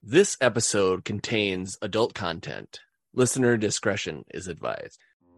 This episode contains adult content. Listener discretion is advised.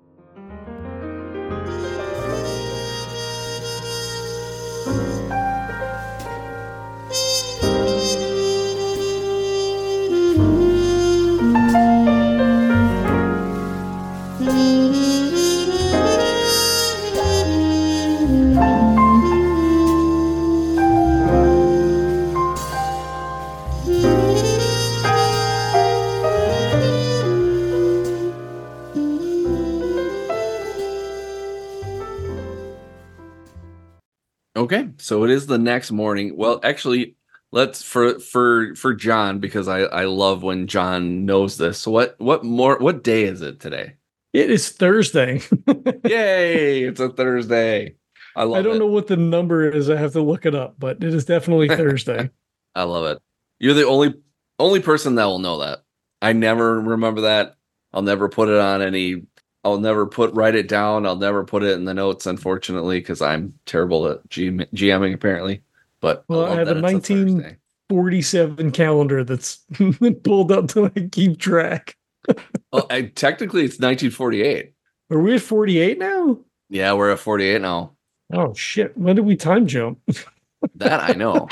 Okay, so it is the next morning. Well, actually, let's for John, because I love when John knows this. So what day is it today? It is Thursday. Yay! It's a Thursday. I love I don't it. know what the number is. I have to look it up, but it is definitely Thursday. I love it. You're the only person that will know that. I never remember that. I'll never put it on any. I'll never write it down. I'll never put it in the notes, unfortunately, because I'm terrible at GMing apparently. But Well, I have a 1947 calendar that's pulled up to keep track. Well, technically, it's 1948. Are we at 48 now? Yeah, we're at 48 now. Oh shit! When did we time jump? That I know.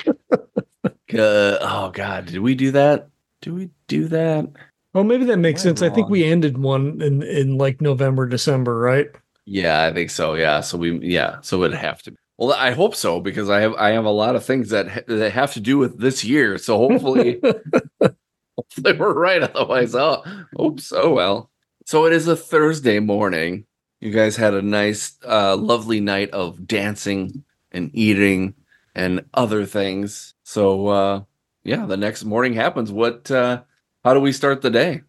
Oh God, did we do that? Do we do that? Well, maybe that makes sense. I think we ended one in like November, December, right? Yeah, I think so. Yeah, so it'd have to be. Well, I hope so, because I have a lot of things that have to do with this year. So hopefully, hopefully we're right. Otherwise, oops. Oh well. So it is a Thursday morning. You guys had a nice, lovely night of dancing and eating and other things. So yeah, the next morning happens. How do we start the day?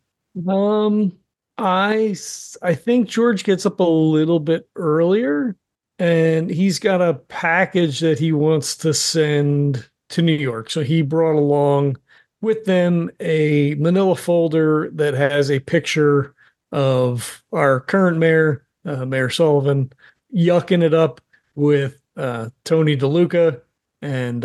I think George gets up a little bit earlier, and he's got a package that he wants to send to New York. So he brought along with them a manila folder that has a picture of our current mayor, Mayor Sullivan, yucking it up with Tony DeLuca and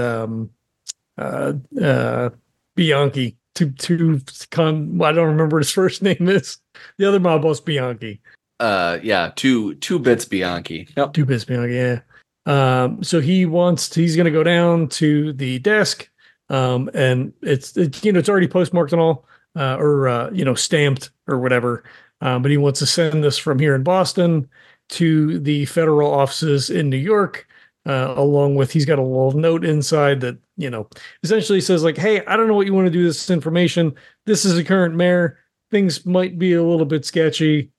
Bianchi. I don't remember what his first name is. The other mob boss, Bianchi. Yeah, two bits Bianchi. Yep. 2 bits Bianchi, yeah. So he's going to go down to the desk, and it's already postmarked and all, or stamped or whatever. But he wants to send this from here in Boston to the federal offices in New York, along with, he's got a little note inside that, essentially says like, hey, I don't know what you want to do with this information. This is a current mayor. Things might be a little bit sketchy.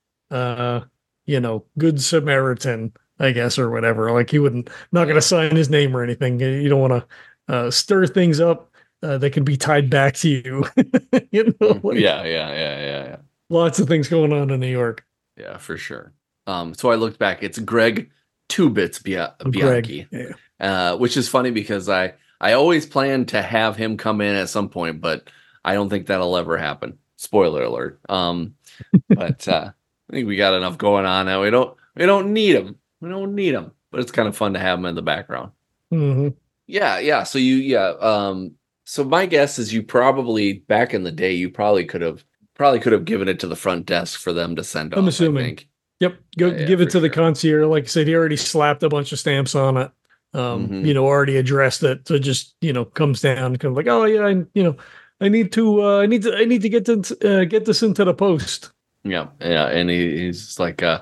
Good Samaritan, I guess, or whatever. Like not going to sign his name or anything. You don't want to stir things up that can be tied back to you. Yeah. Lots of things going on in New York. Yeah, for sure. So I looked back. It's Greg Two Bits Bianchi, yeah. Which is funny because I always plan to have him come in at some point, but I don't think that'll ever happen. Spoiler alert. But I think we got enough going on now. We don't need him. We don't need him. But it's kind of fun to have him in the background. Mm-hmm. Yeah. So so my guess is you probably back in the day you probably could have given it to the front desk for them to send off. I'm assuming. I think. Yep. Give it to the concierge. Like I said, he already slapped a bunch of stamps on it. Already addressed it. So just, comes down and comes like, oh yeah, I need to get this into the post. Yeah. And he's like, as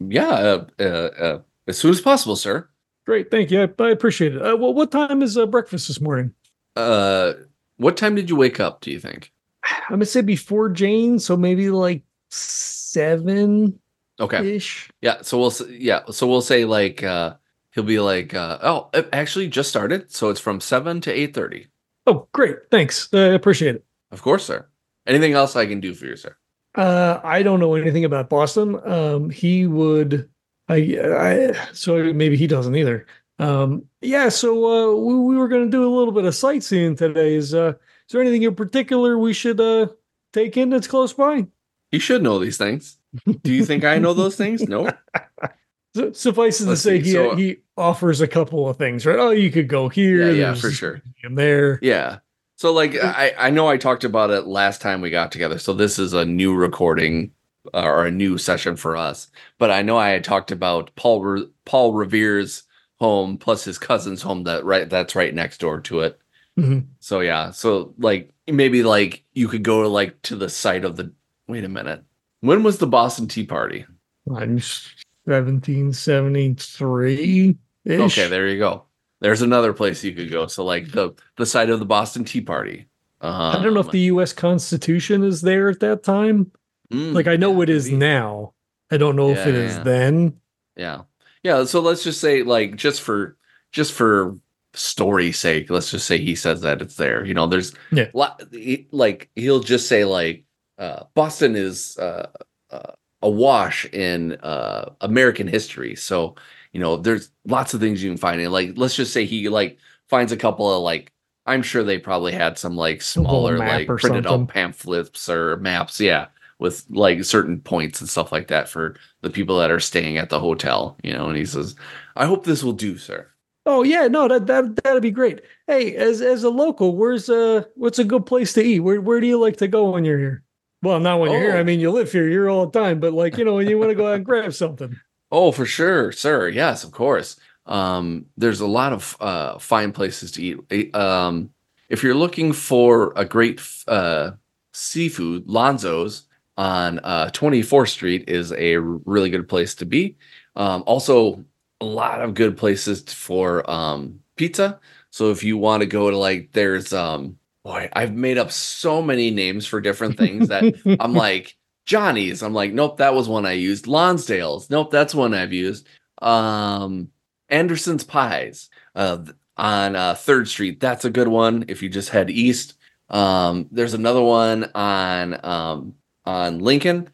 soon as possible, sir. Great. Thank you. I appreciate it. Well, what time is breakfast this morning? What time did you wake up, do you think? I'm gonna say before Jane. So maybe like 7. Okay. Ish. Yeah. So we'll say like, he'll be like, it actually just started. So it's from 7 to 8:30. Oh, great. Thanks. I appreciate it. Of course, sir. Anything else I can do for you, sir? I don't know anything about Boston. He would, so maybe he doesn't either. Yeah. So, we were going to do a little bit of sightseeing today. Is there anything in particular we should, take in that's close by? You should know these things. Do you think I know those things? No. Suffice it to say, he offers a couple of things, right? Oh, you could go here. Yeah, for sure. There. Yeah. So like I know I talked about it last time we got together. So this is a new recording or a new session for us. But I know I had talked about Paul Revere's home plus his cousin's home that's right next door to it. Mhm. So yeah, so like maybe like you could go to like to the site of the wait a minute. When was the Boston Tea Party? I'm 1773 Okay, ish. there you go. There's another place you could go. So like the site of the Boston Tea Party. I don't know if Um the U.S. Constitution is there at that time. Like I know yeah, it is maybe. now. I don't know if Yeah, it yeah, is yeah. then. Yeah. Yeah, so let's just say like just for story's sake, let's just say he says that it's there. You know, there's Yeah. like he'll just say like Boston is awash in American history. So, you know, there's lots of things you can find in like let's just say he like finds a couple of like I'm sure they probably had some like A little smaller map like or printed out something. pamphlets or maps, yeah, with like certain points and stuff like that for the people that are staying at the hotel, you know, and he says, I hope this will do, sir. Oh yeah, no, that'd be great. Hey, as a local, what's a good place to eat? Where do you like to go when you're here? Well, not when you're here. I Oh, mean, you live here, you're all the time, but like, when you want to go out and grab something. oh, for sure, sir. Yes, of course. There's a lot of fine places to eat. If you're looking for a great seafood, Lonzo's on 24th Street is a really good place to be. Also, a lot of good places for pizza. So if you want to go to like, there's boy, I've made up so many names for different things that I'm like Johnny's. I'm like, nope, that was one I used. Lonsdale's. Nope, that's one I've used. Um, Anderson's Pies on Third Street. That's a good one if you just head east. There's another one on Lincoln.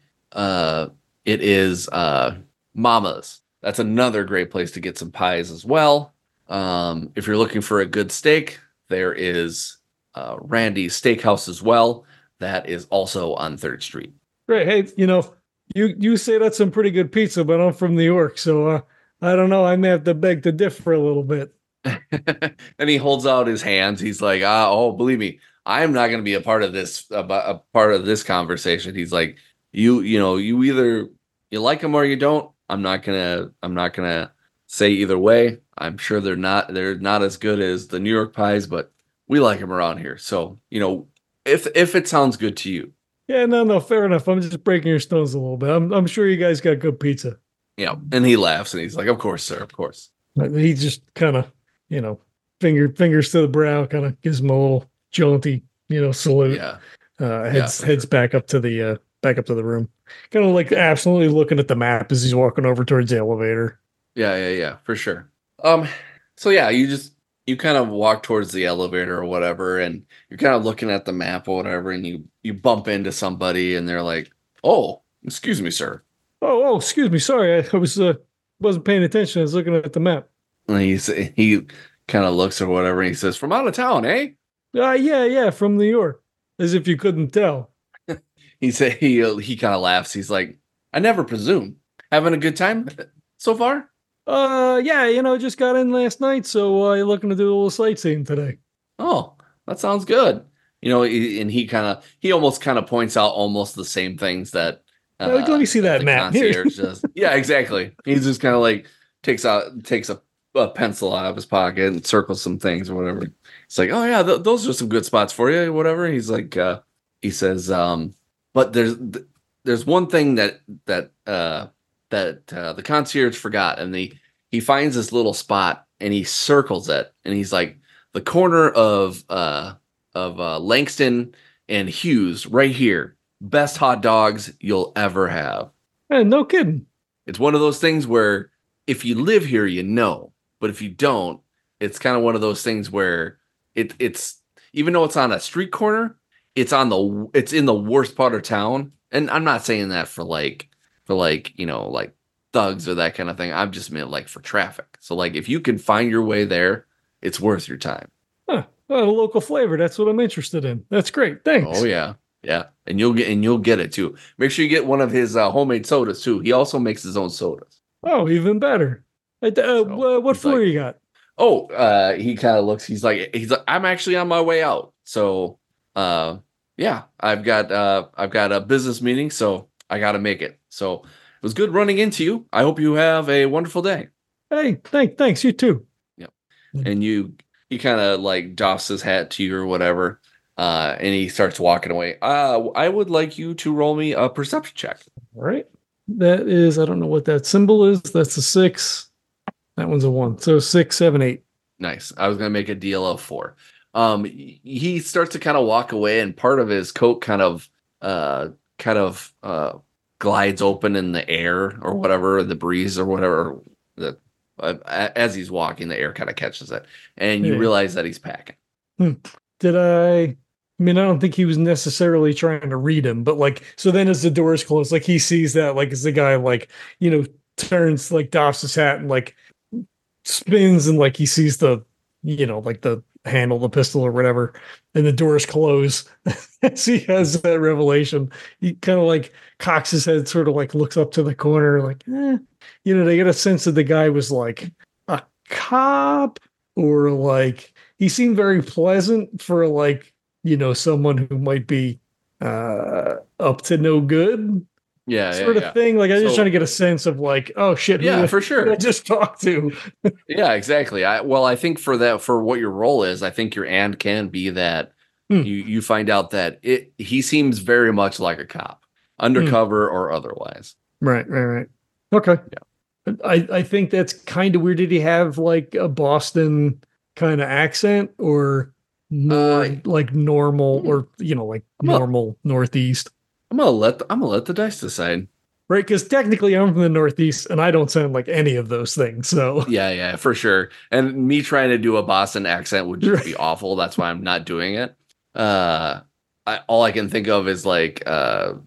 It is Mama's. That's another great place to get some pies as well. If you're looking for a good steak, there is Randy's Steakhouse as well. That is also on Third Street. Great. Hey, you say that's some pretty good pizza, but I'm from New York, so I don't know. I may have to beg to differ a little bit. And he holds out his hands. He's like, oh, believe me, I am not going to be a part of this a part of this conversation. He's like, you either you like them or you don't. I'm not gonna say either way. I'm sure they're not as good as the New York pies, but we like them around here. So, if it sounds good to you, Yeah, no, fair enough. I'm just breaking your stones a little bit. I'm sure you guys got good pizza. and he laughs and he's like, of course, sir, of course. But he just kind of, fingers to the brow, kind of gives him a little jaunty, salute. Yeah, yeah, Heads for heads sure. back up to the room. Kind of like absolutely looking at the map as he's walking over towards the elevator. Yeah, yeah, yeah, for sure. Um, so yeah, you kind of walk towards the elevator or whatever, and you're kind of looking at the map or whatever, and you bump into somebody, and they're like, "Oh, excuse me, sir." Oh, excuse me, sorry, I was wasn't paying attention. I was looking at the map. And he kind of looks or whatever, and he says, "From out of town, eh?" Yeah, from New York, as if you couldn't tell. He kind of laughs. He's like, "I never presume. Having a good time so far?" Yeah, just got in last night, so you're looking to do a little sightseeing today. Oh, that sounds good. And he almost kind of points out almost the same things that Let me see that that the map here. concierge does. Yeah, exactly. He's just kind of like takes a pencil out of his pocket and circles some things or whatever. It's like, oh yeah, those are some good spots for you, whatever. He's like, he says, but there's one thing that the concierge forgot, and he finds this little spot and he circles it, and he's like, the corner of Langston and Hughes right here, best hot dogs you'll ever have. No kidding. It's one of those things where if you live here, but if you don't, it's kind of one of those things where it's even though it's on a street corner, it's in the worst part of town. And I'm not saying that for like like thugs or that kind of thing. I'm just meant like for traffic. So like if you can find your way there, it's worth your time. Huh. Well, a local flavor. That's what I'm interested in. That's great. Oh Thanks. yeah. Yeah. And you'll get it too. Make sure you get one of his homemade sodas too. He also makes his own sodas. Oh, even better. So What he's floor like, you got? oh, he kind of looks, he's like, I'm actually on my way out. So yeah, I've got a business meeting, so I got to make it. So it was good running into you. I hope you have a wonderful day. Hey, thanks. You too. Yep. And he kind of like doffs his hat to you or whatever, and he starts walking away. I would like you to roll me a perception check. All right. That is, I don't know what that symbol is. That's a 6. That one's a 1. So 6, 7, 8. Nice. I was gonna make a deal of 4. He starts to kind of walk away, and part of his coat kind of glides open in the air or whatever, the breeze or whatever. As he's walking, the air kind of catches it, and you realize that he's packing. Did I mean, I don't think he was necessarily trying to read him, but like, so then as the doors close, like he sees that, like, as the guy, like, turns, like, doffs his hat and like spins, and like he sees the, like the handle, the pistol or whatever, and the doors close. As he has that revelation, he kind of like cocks his head, sort of like looks up to the corner, like, they get a sense that the guy was like a cop, or like he seemed very pleasant for like, someone who might be up to no good. Sort of thing. Like, I'm just trying to get a sense of like, oh shit, for sure. I just talked to. Yeah, exactly. I think for what your role is, I think your and can be that you find out that he seems very much like a cop, undercover or otherwise. Right. Okay. Yeah. I think that's kind of weird. Did he have like a Boston kind of accent, or more like normal, or like normal Northeast? I'm gonna let the dice decide. Right, because technically I'm from the Northeast and I don't sound like any of those things. So yeah, for sure. And me trying to do a Boston accent would just be awful. That's why I'm not doing it. All I can think of is God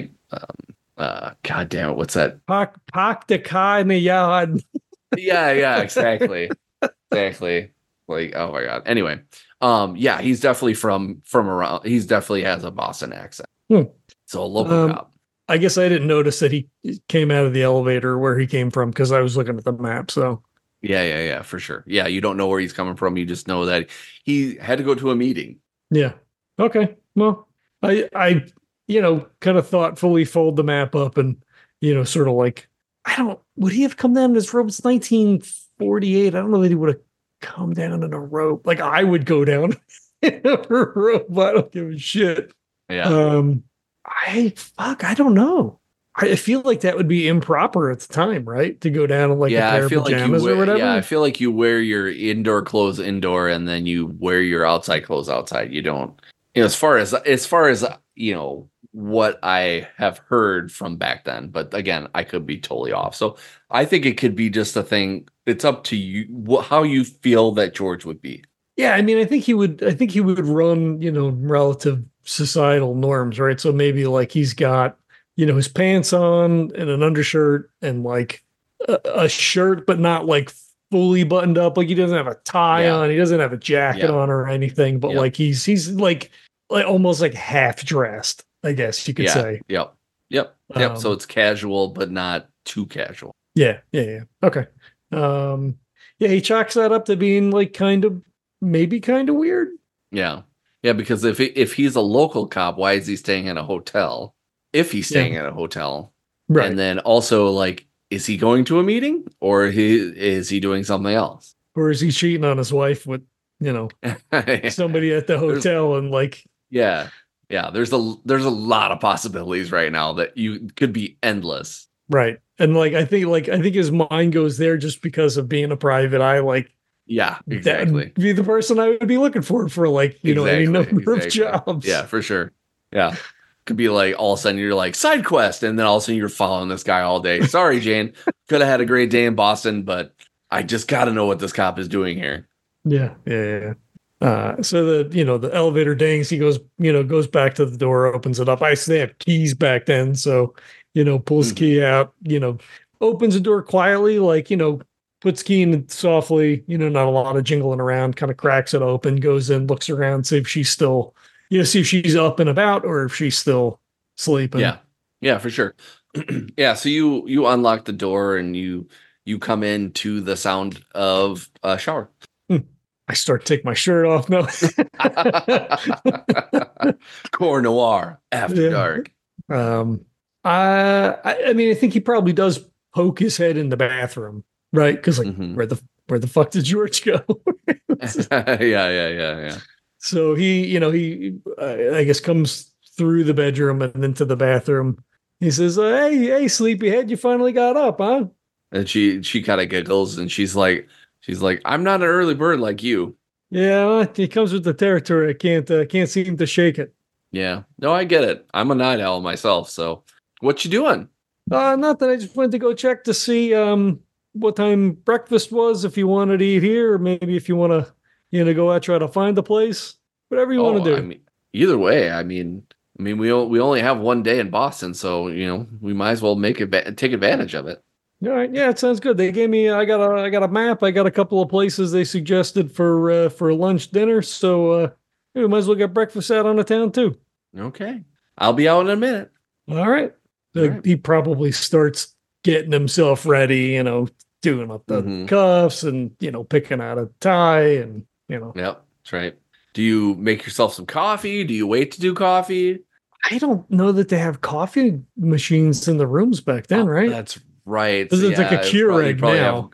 damn it, what's that? Park the car in the yard. Yeah, exactly. Exactly. Like, oh my god. Anyway, yeah, he's definitely from around. He's definitely has a Boston accent. So a local cop. I guess I didn't notice that he came out of the elevator where he came from, because I was looking at the map. So yeah, for sure. Yeah, you don't know where he's coming from. You just know that he had to go to a meeting. Yeah. Okay. Well, I kind of thoughtfully fold the map up and, sort of like, would he have come down in his rope? It's 1948. I don't know that he would have come down in a rope. Like, I would go down in a rope. I don't give a shit. Yeah. I don't know. I feel like that would be improper at the time, right? To go down in like a pair of pajamas or whatever. Yeah, I feel like you wear your indoor clothes indoor, and then you wear your outside clothes outside. You don't, as far as what I have heard from back then. But again, I could be totally off. So I think it could be just a thing. It's up to you how you feel that George would be. Yeah, I mean, I think he would run, relative societal norms, right? So maybe like he's got, his pants on and an undershirt and like a shirt, but not like fully buttoned up. Like he doesn't have a tie on, he doesn't have a jacket on or anything, but like he's like almost like half dressed, I guess you could say. Yep. So it's casual, but not too casual. Yeah. Okay. He chalks that up to being like maybe kind of weird. Yeah, because if he's a local cop, why is he staying in a hotel? If he's staying in a hotel, right? And then also, like, is he going to a meeting, or is he doing something else, or is he cheating on his wife with somebody at the hotel? And like, yeah, there's a lot of possibilities right now that you could be endless, right? And like I think his mind goes there just because of being a private eye, like. Yeah, exactly. That would be the person I would be looking for like, any number of jobs. Yeah, for sure. Yeah. Could be like all of a sudden you're like side quest, and then all of a sudden you're following this guy all day. Sorry, Jane. Could have had a great day in Boston, but I just got to know what this cop is doing here. Yeah. So the elevator dings, he goes back to the door, opens it up. I say they have keys back then. So, pulls key out, opens the door quietly, like, puts key in softly, not a lot of jingling around, kind of cracks it open, goes in, looks around, see if she's still, see if she's up and about or if she's still sleeping. Yeah, for sure. Yeah. So you unlock the door and you come into the sound of a shower. I start to take my shirt off. No. Core Noir after Yeah. dark. I mean, I think he probably does poke his head in the bathroom, right? Because like, Mhm. where the fuck did George go? Yeah. So he I guess comes through the bedroom and into the bathroom. He says, hey, sleepyhead, you finally got up, huh? And she kind of giggles and she's like, I'm not an early bird like you. Yeah, he comes with the territory. I can't seem to shake it. Yeah. No, I get it. I'm a night owl myself. So what you doing? Nothing. I just went to go check to see what time breakfast was. If you wanted to eat here, or maybe if you want to, go out try to find the place. Whatever you want Oh, to I do. mean, either way, we only have one day in Boston, so we might as well take advantage of it. All right, yeah, it sounds good. They gave me. I got a map. I got a couple of places they suggested for lunch, dinner. So we might as well get breakfast out on the town too. Okay, I'll be out in a minute. All right. All right. He probably starts getting himself ready. Doing up the Mhm. cuffs and picking out a tie and Yep, that's right. Do you make yourself some coffee? Do you wait to do coffee? I don't know that they have coffee machines in the rooms back then, Oh, right? that's right. Because it's like a Keurig now.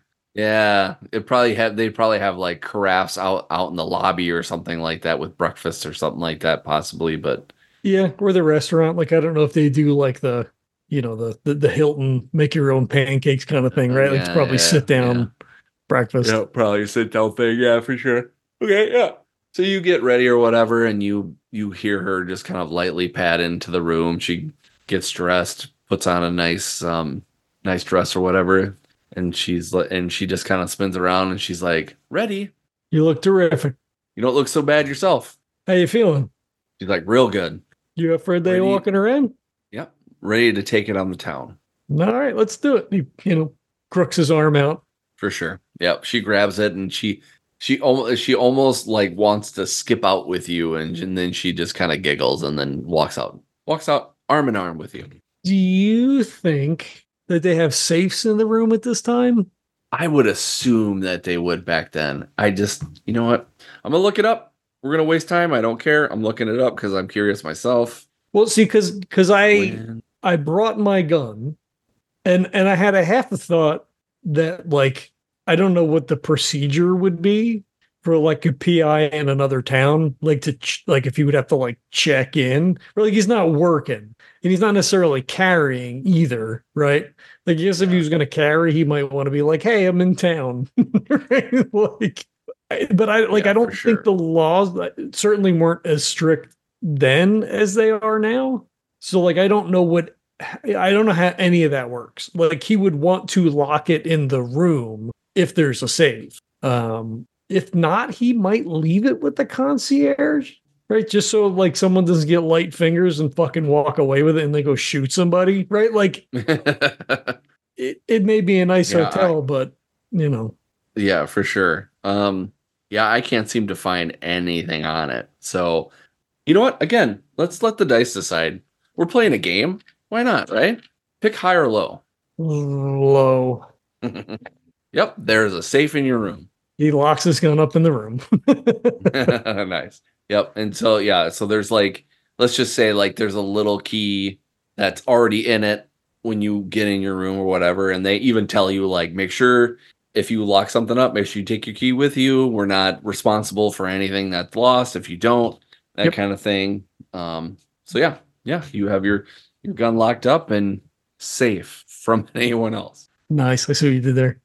They'd probably have like carafes out in the lobby or something like that with breakfast or something like that, possibly. But Yeah, or the restaurant. Like I don't know if they do like the Hilton make your own pancakes kind of thing, right? Like it's probably sit down breakfast. yeah, probably a sit down thing. Yeah, for sure. Okay, yeah. So you get ready or whatever, and you hear her just kind of lightly pad into the room. She gets dressed, puts on a nice dress or whatever, and she just kind of spins around and she's like, "Ready? You look terrific. You don't look so bad yourself." How you feeling? She's like, "Real good." You up for a day Ready? walking around? Yep, ready to take it on the town All right, let's do it. He crooks his arm out. for sure. Yep, she grabs it and she almost like wants to skip out with you, and then she just kind of giggles and then walks out arm in arm with you. Do you think that they have safes in the room at this time? I would assume that they would back then. You know what? I'm gonna look it up. We're gonna waste time. I don't care. I'm looking it up because I'm curious myself. Well, see, because When- I brought my gun, and I had a half a thought that like I don't know what the procedure would be for like a PI in another town, like like if he would have to like check in, or like he's not working and he's not necessarily carrying either, right? Like I guess if he was going to carry, he might want to be like, "Hey, I'm in town," right? But I Yeah, don't for sure. think the laws certainly weren't as strict then as they are now. So like I don't know how any of that works. Like he would want to lock it in the room if there's a save. If not, he might leave it with the concierge, right? Just so like someone doesn't get light fingers and fucking walk away with it and they go shoot somebody, right? Like it may be a nice Yeah, hotel, but Yeah, for sure. Yeah, I can't seem to find anything on it. So, you know what? Again, let's let the dice decide. We're playing a game. Why not, right? Pick high or low. low. Yep, there's a safe in your room. He locks his gun up in the room. Nice. Yep. And so yeah, so there's like, let's just say like there's a little key that's already in it when you get in your room or whatever, and they even tell you like make sure if you lock something up, make sure you take your key with you. We're not responsible for anything that's lost if you don't, that Yep. kind of thing. So yeah, you have your gun locked up and safe from anyone else. Nice. I see what you did there.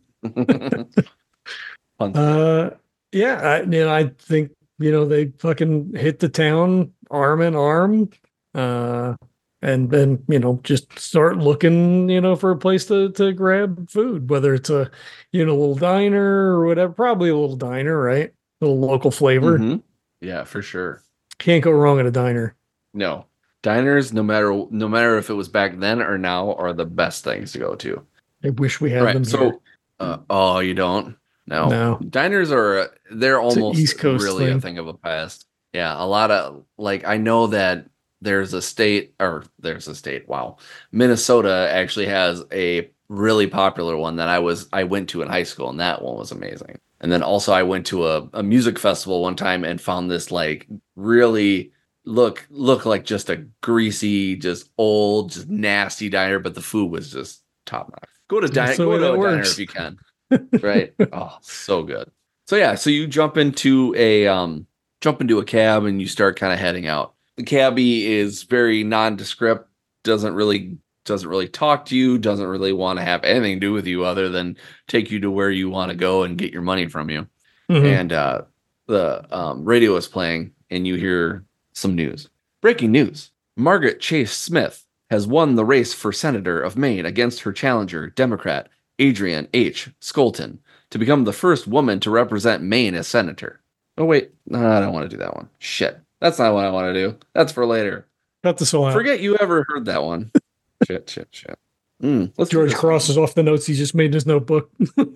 Fun. Yeah, I think they fucking hit the town arm in arm, and then just start looking for a place to grab food, whether it's a little diner or whatever. Probably a little diner, right? A little local flavor. Mhm. Yeah, for sure. Can't go wrong at a diner. No. Diners, no matter if it was back then or now, are the best things to go to. I wish we had them Right. here. So, oh, you don't? No. No. Diners they're an almost East Coast really a thing. thing of a past. Yeah, a lot of like I know that there's a state. Wow. Minnesota actually has a really popular one that I went to in high school, and that one was amazing. And then also I went to a music festival one time and found this like really look like just a greasy, just old, just nasty diner, but the food was just top notch. Go to That's the way go to that a diner works. if you can. Right? Oh, so good. So yeah, so you jump into a cab and you start kind of heading out. The cabbie is very nondescript, doesn't really talk to you, doesn't really want to have anything to do with you other than take you to where you want to go and get your money from you. Mhm. And the radio is playing, and you hear some news. Breaking news: Margaret Chase Smith has won the race for senator of Maine against her challenger, Democrat Adrienne H. Skolton, to become the first woman to represent Maine as senator. Oh wait, no, I don't want to do that one. Shit, that's not what I want to do. That's for later. Cut this all out. Forget you ever heard that one. Shit. Let's do George this crosses off the notes he just made in his notebook.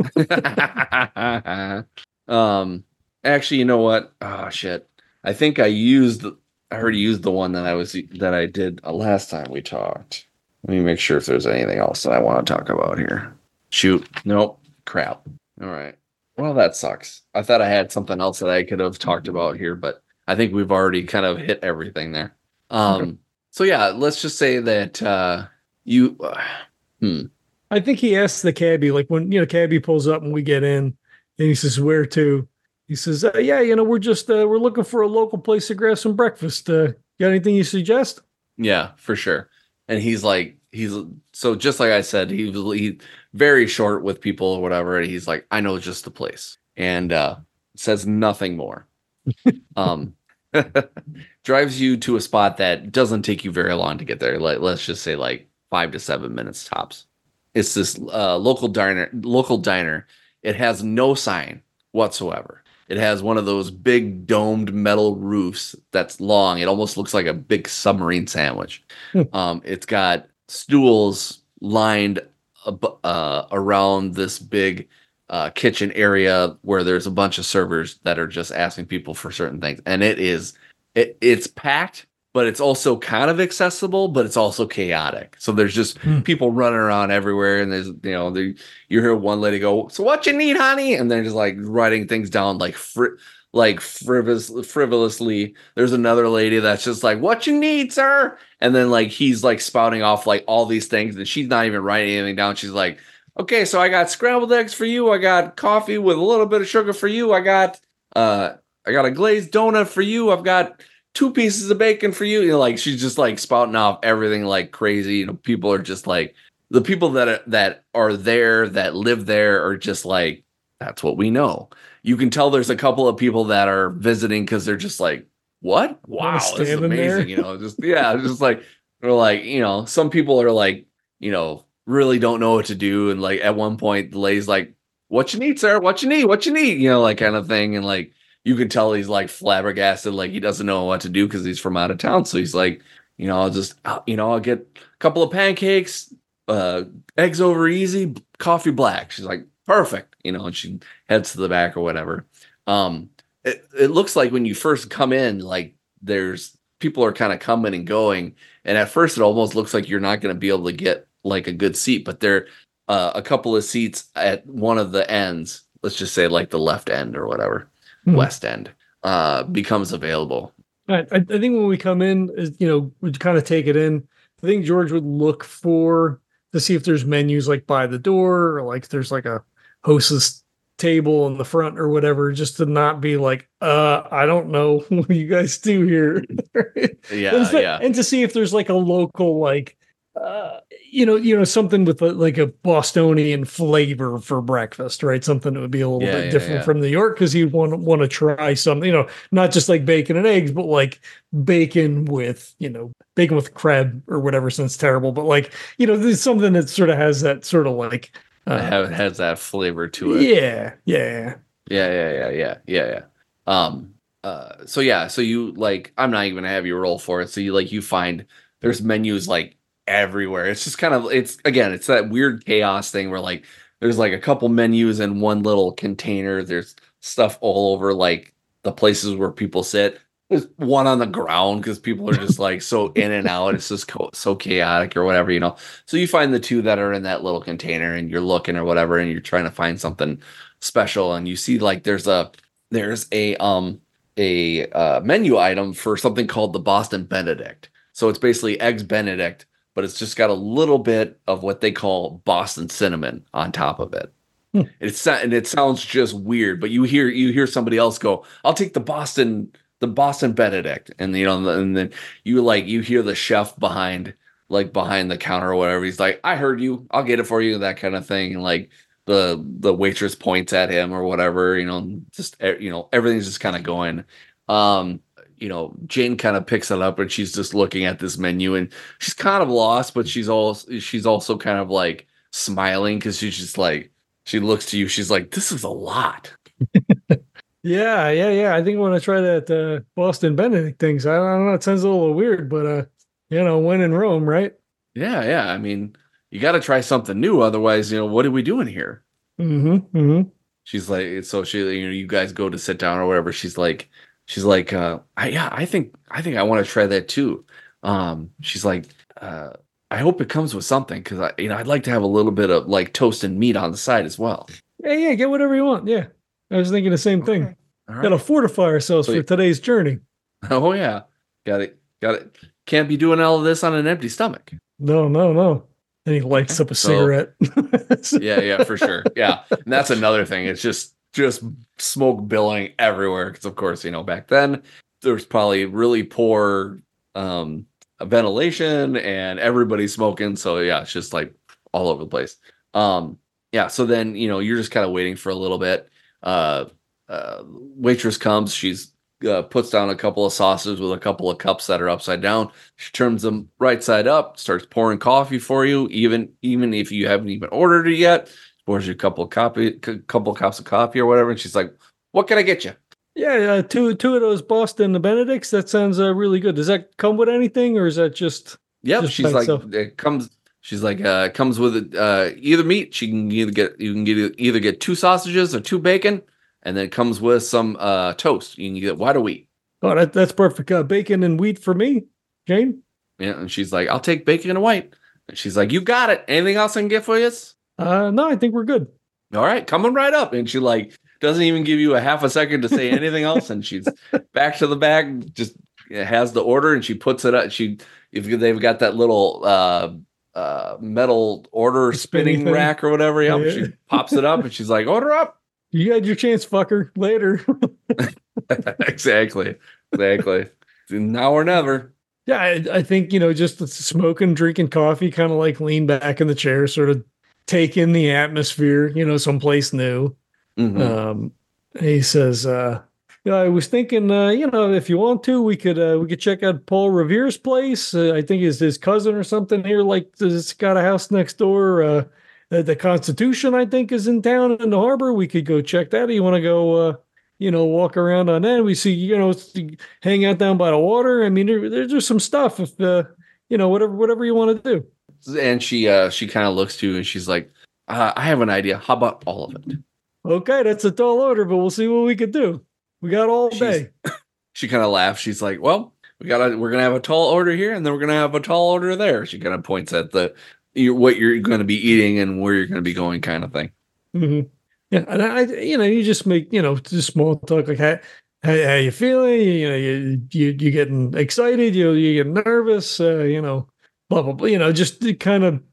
one. Actually, you know what? Oh shit. I think I already used the one that I did last time we talked. Let me make sure if there's anything else that I want to talk about here. Shoot. Nope. Crap. All right. Well, that sucks. I thought I had something else that I could have talked about here, but I think we've already kind of hit everything there. Okay. So yeah, let's just say that you I think he asks the cabbie, like when cabbie pulls up and we get in, and he says, "Where to?" He says, "Yeah, we're just we're looking for a local place to grab some breakfast. Got anything you suggest?" Yeah, for sure. And he's so just like I said, he very short with people or whatever, and he's like, I know just the place, and says nothing more. Drives you to a spot that doesn't take you very long to get there. Like, let's just say like 5 to 7 minutes tops. It's this local diner. It has no sign whatsoever. It has one of those big domed metal roofs that's long. It almost looks like a big submarine sandwich. It's got stools lined around this big kitchen area where there's a bunch of servers that are just asking people for certain things. And it's packed, but it's also kind of accessible, but it's also chaotic. So there's just people running around everywhere, and there's you hear one lady go, "So what you need, honey?" And they're just like writing things down like frivolously. There's another lady that's just like, "What you need, sir?" And then like he's like spouting off like all these things, and she's not even writing anything down. She's like, "Okay, so I got scrambled eggs for you. I got coffee with a little bit of sugar for you. I got a glazed donut for you. I've got 2 pieces of bacon for you." Like she's just like spouting off everything like crazy. People are just like, the people that are there, that live there, are just like, that's what we know. You can tell there's a couple of people that are visiting because they're just like, what? Wow, this is amazing. Just like, they're like, some people are like, really don't know what to do. And like at one point, the lady's like, "What you need, sir? What you need? What you need?" Like kind of thing. And like, you can tell he's like flabbergasted, like he doesn't know what to do because he's from out of town. So he's like, I'll get a couple of pancakes, eggs over easy, coffee black. She's like, perfect, and she heads to the back or whatever. It looks like when you first come in, like there's people are kind of coming and going, and at first it almost looks like you're not going to be able to get like a good seat, but there a couple of seats at one of the ends, let's just say like the left end or whatever, west end, becomes available. I think when we come in, we'd kind of take it in. I think George would look to see if there's menus like by the door, or like there's like a hostess table in the front or whatever, just to not be like, I don't know what you guys do here. And to see if there's like a local, like, something with like a Bostonian flavor for breakfast, right? Something that would be a little bit different from New York, because you'd want to try something, not just like bacon and eggs, but like bacon with crab or whatever. Sounds terrible, but like, there's something that sort of has that sort of like has that flavor to it. Yeah. So you like, I'm not even gonna have you roll for it. So you find there's menus like everywhere. It's just kind of, it's that weird chaos thing where like there's like a couple menus in one little container. There's stuff all over like the places where people sit. There's one on the ground because people are just like so in and out. It's just so chaotic or whatever, So you find the 2 that are in that little container, and you're looking or whatever, and you're trying to find something special, and you see like there's a menu item for something called the Boston Benedict. So it's basically eggs Benedict, but it's just got a little bit of what they call Boston cinnamon on top of it. Hmm. And it sounds just weird, but you hear somebody else go, "I'll take the Boston Benedict," and and then you hear the chef behind the counter or whatever. He's like, "I heard you. I'll get it for you," that kind of thing. And like the waitress points at him or whatever. Just everything's just kind of going. Jane kind of picks it up and she's just looking at this menu and she's kind of lost, but she's also kind of like smiling because she's just like, she looks to you. She's like, "This is a lot." Yeah. I think I want to try that Boston Benedict things. I don't know. It sounds a little weird, but when in Rome, right? Yeah. I mean, you got to try something new. Otherwise, what are we doing here? Mm-hmm. Mm-hmm. She's like, so she, you guys go to sit down or whatever. She's like, I think I want to try that too. She's like, I hope it comes with something because I'd like to have a little bit of like toast and meat on the side as well. Yeah, get whatever you want. Yeah, I was thinking the same thing. All right. Got to fortify ourselves for today's journey. Oh yeah, got it. Can't be doing all of this on an empty stomach. No. And he lights up a cigarette. Yeah, for sure. Yeah, and that's another thing. It's just smoke billowing everywhere because, of course, back then there's probably really poor ventilation and everybody's smoking. So yeah, it's just like all over the place. Yeah. So then you're just kind of waiting for a little bit. Waitress comes. She's puts down a couple of sauces with a couple of cups that are upside down. She turns them right side up, starts pouring coffee for you, even if you haven't even ordered it yet. Pours you a couple of cups of coffee or whatever, and she's like, "What can I get you?" Yeah, two of those Boston Benedicts. That sounds really good. Does that come with anything, or is that just? Yep, just she's like, it comes. She's like, comes with either meat. You can either get 2 sausages or 2 bacon. And then it comes with some toast. You can get white or wheat. Oh, that's perfect. Bacon and wheat for me, Jane. Yeah, and she's like, "I'll take bacon and white." And she's like, "You got it. Anything else I can get for you?" No, I think we're good. All right, coming right up. And she like doesn't even give you a half a second to say anything else. And she's back to the bag, just has the order, and she puts it up. If they've got that little metal order spinning rack or whatever, yeah. She pops it up and she's like, "Order up. You had your chance, fucker. Later." Exactly. Now or never. Yeah, I think, just smoking, drinking coffee, kind of like lean back in the chair, sort of take in the atmosphere, someplace new. Mm-hmm. He says, I was thinking, if you want to, we could check out Paul Revere's place. I think his cousin or something here, like, it's got a house next door. The Constitution, I think, is in town in the harbor. We could go check that. You want to go, walk around on that? We see, hang out down by the water. I mean, there's some stuff if, whatever you want to do. And she kind of looks to you and she's like, "I have an idea. How about all of it?" Okay, that's a tall order, but we'll see what we could do. We got all day. She kind of laughs. She's like, "Well, we're gonna have a tall order here, and then we're gonna have a tall order there." She kind of points at what you're going to be eating and where you're going to be going, kind of thing. Mm-hmm. Yeah, and you just make just small talk like how you feeling? You getting excited? You getting nervous? Blah blah blah. Just the kind of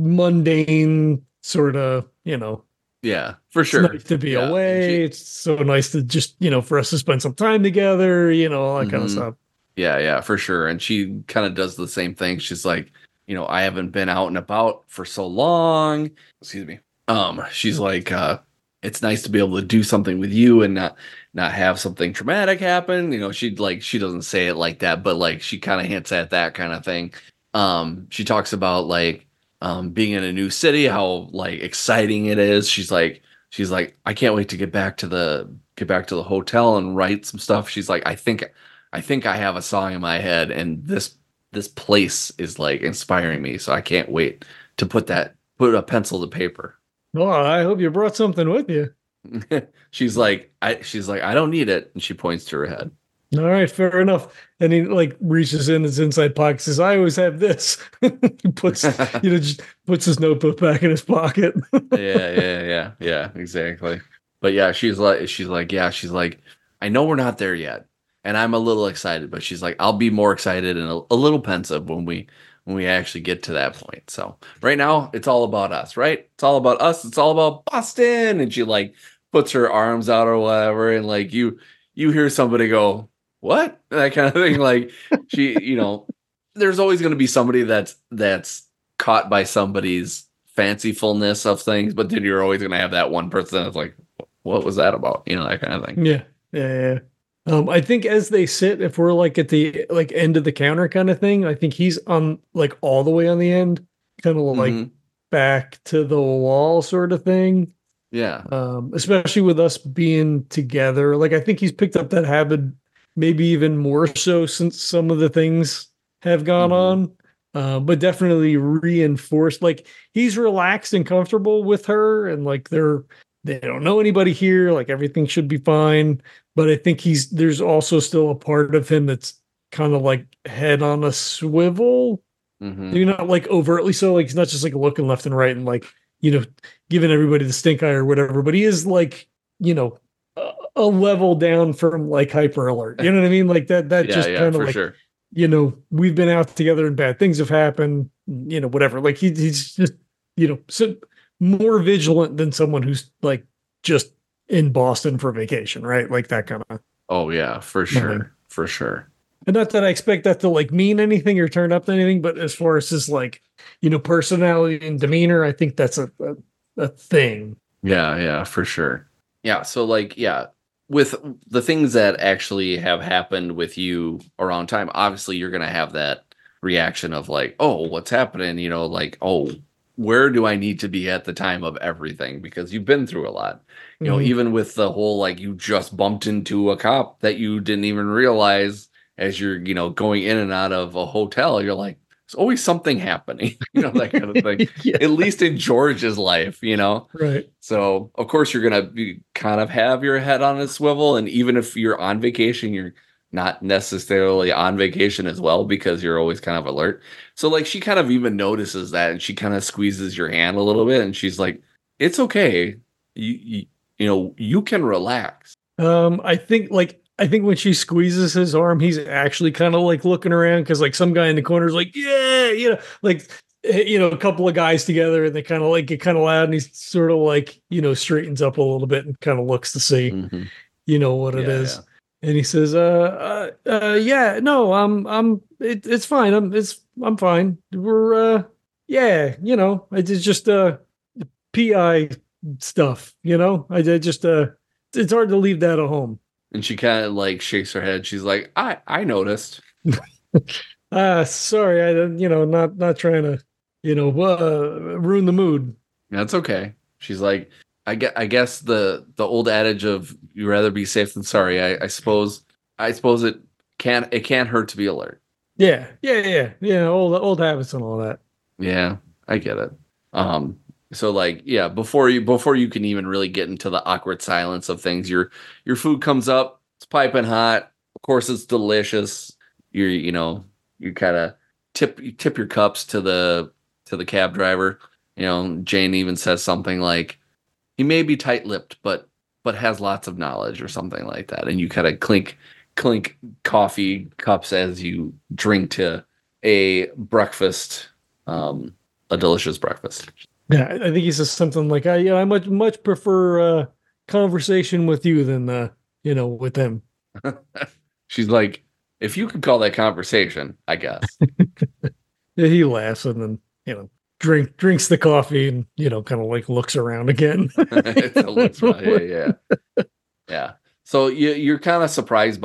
mundane sort of Yeah, for sure. It's nice to be away. It's so nice to just for us to spend some time together. All that kind of stuff. Yeah, for sure. And she kind of does the same thing. She's like, "I haven't been out and about for so long." Excuse me. She's like, "It's nice to be able to do something with you and not have something traumatic happen." She doesn't say it like that, but like she kind of hints at that kind of thing. She talks about like being in a new city, how like exciting it is. She's like, "I can't wait to get back to the hotel and write some stuff." She's like, I think I have a song in my head, and this place is like inspiring me, so I can't wait to put a pencil to paper. Oh, I hope you brought something with you. She's like, I don't need it, and she points to her head. All right, fair enough. And he like reaches in his inside pocket, says, "I always have this." He puts just puts his notebook back in his pocket. Yeah, exactly. But yeah, she's like, I know we're not there yet, and I'm a little excited, but she's like, I'll be more excited and a little pensive when we actually get to that point. So right now, it's all about us, right? It's all about us. It's all about Boston, and she like puts her arms out or whatever, and like you hear somebody go, what? That kind of thing. Like she, there's always going to be somebody that's caught by somebody's fancifulness of things, but then you're always going to have that one person that's like, what was that about? That kind of thing. Yeah. Yeah. I think as they sit, if we're like at the like end of the counter kind of thing, I think he's on like all the way on the end, kind of like Mhm. back to the wall sort of thing. Yeah. Especially with us being together. Like I think he's picked up that habit maybe even more so since some of the things have gone Mhm. on. But definitely reinforced. Like he's relaxed and comfortable with her, and like they don't know anybody here. Like everything should be fine. But I think there's also still a part of him that's kind of like head on a swivel. Mhm. Maybe not like overtly so. Like he's not just like looking left and right and like you know giving everybody the stink eye or whatever. But he is like a level down from like hyper alert. You know what I mean? Like that. That Yeah, just yeah, kind of for like sure. we've been out together and bad things have happened. Whatever. Like he's just so more vigilant than someone who's like just in Boston for vacation, right? Like that kind of Oh yeah, for thing. sure. For sure. And not that I expect that to like mean anything or turn up to anything, but as far as his like, personality and demeanor, I think that's a thing. Yeah, yeah, for sure. Yeah, so like yeah, with the things that actually have happened with you around time, obviously you're going to have that reaction of like, "Oh, what's happening?" Like, "Oh, where do I need to be at the time of everything?" Because you've been through a lot. Mhm. Even with the whole like you just bumped into a cop that you didn't even realize as you're, going in and out of a hotel, you're like, there's always something happening, that kind of thing. Yeah, At least in George's life. right. So of course you're gonna be, kind of have your head on a swivel, and even if you're on vacation, you're not necessarily on vacation as well because you're always kind of alert. So like she kind of even notices that, and she kind of squeezes your hand a little bit, and she's like, "It's okay. You can relax." I think when she squeezes his arm, he's actually kind of like looking around because like some guy in the corner is like, yeah, like a couple of guys together and they kind of like get kind of loud and he's sort of like, straightens up a little bit and kind of looks to see, Hmm. what it Yeah, yeah. is. And he says, yeah, no, it's fine. I'm fine. Yeah, it's just, PI stuff, I just, it's hard to leave that at home. And she kind of like shakes her head. She's like, I noticed. Sorry, I don't, not trying to, ruin the mood. That's okay. She's like, I guess the old adage of you rather be safe than sorry. I suppose it can't hurt to be alert. Yeah, yeah, yeah, yeah. Old habits and all that. Yeah, I get it. Um, so like, yeah, before you can even really get into the awkward silence of things, your food comes up, it's piping hot. Of course, it's delicious. You kind of tip your cups to the cab driver. Jane even says something like, he may be tight-lipped, but has lots of knowledge or something like that. And you kind of clink coffee cups as you drink to a breakfast, a delicious breakfast. Yeah, I think he says something like, I much prefer conversation with you than with him." She's like, if you could call that conversation, I guess. Yeah, he laughs and then drinks the coffee and kind of like looks around again. It looks right. Yeah, yeah, yeah. So you're kind of surprised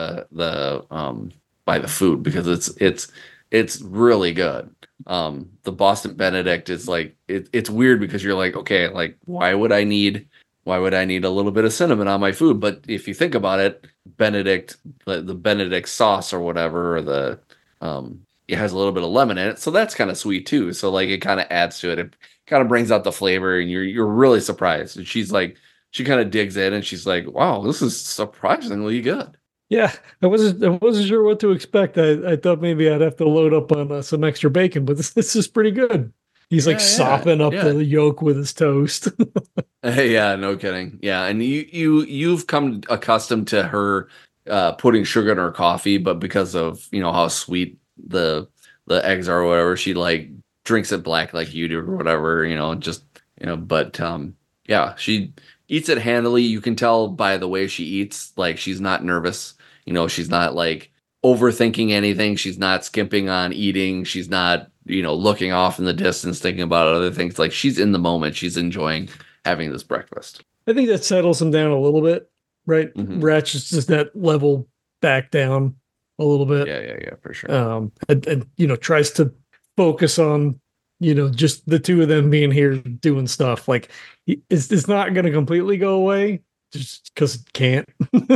by the food because it's really good. The Boston Benedict is like it's weird because you're like, okay, like why would I need a little bit of cinnamon on my food? But if you think about it, Benedict, the Benedict sauce or whatever, or it has a little bit of lemon in it, so that's kind of sweet too. So like it kind of adds to it. It kind of brings out the flavor, and you're really surprised. And she's like, she kind of digs in, and she's like, "Wow, this is surprisingly good." Yeah, I wasn't sure what to expect. I thought maybe I'd have to load up on some extra bacon, but this is pretty good. He's like Yeah, sopping up yeah, the yolk with his toast. yeah. No kidding. Yeah, and you've come accustomed to her putting sugar in her coffee, but because of how sweet the eggs are or whatever, she like drinks it black like you do or whatever. Just but yeah, she eats it handily. You can tell by the way she eats, like she's not nervous. She's not like overthinking anything. She's not skimping on eating. She's not looking off in the distance thinking about other things. Like she's in the moment. She's enjoying having this breakfast. I think that settles him down a little bit, right? Hmm. Ratchet's just that level back down a little bit. Yeah, for sure. And tries to focus on just the two of them being here doing stuff. Like it's not going to completely go away just because it can't.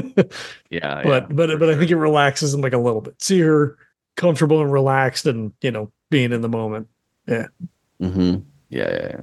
Yeah, But I think it relaxes him like a little bit. See her comfortable and relaxed, and being in the moment. Yeah. Hmm. Yeah.